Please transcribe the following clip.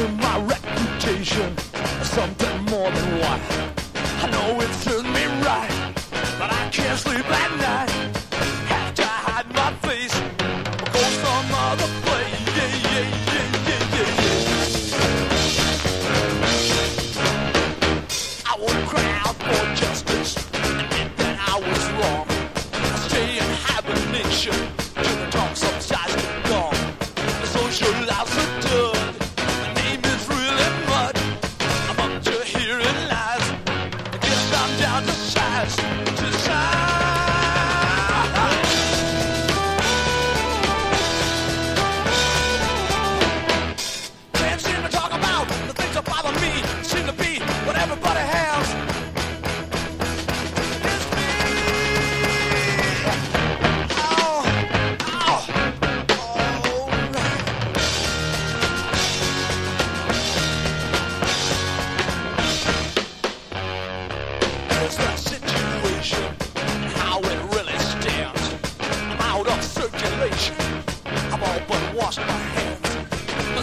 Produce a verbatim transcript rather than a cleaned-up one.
costing my reputation something more than what I know it serves me right, but I can't sleep at night.